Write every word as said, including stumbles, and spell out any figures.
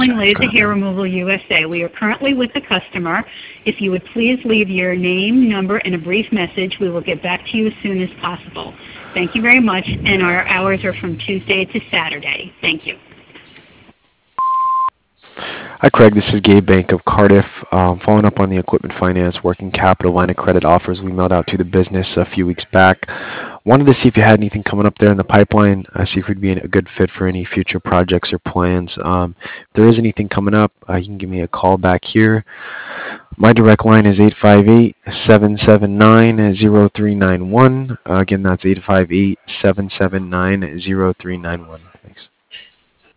and Laser Hair Removal U S A. We are currently with the customer. If you would please leave your name, number, and a brief message, we will get back to you as soon as possible. Thank you very much, and our hours are from Tuesday to Saturday. Thank you. Hi, Craig. This is Gabe Bank of Cardiff. Um, following up on the equipment finance working capital line of credit offers we mailed out to the business a few weeks back. Wanted to see if you had anything coming up there in the pipeline, uh, see if we'd be a good fit for any future projects or plans. Um, if there is anything coming up, uh, you can give me a call back here. My direct line is eight five eight, seven seven nine, zero three nine one. Uh, again, that's eight five eight, seven seven nine, zero three nine one. Thanks.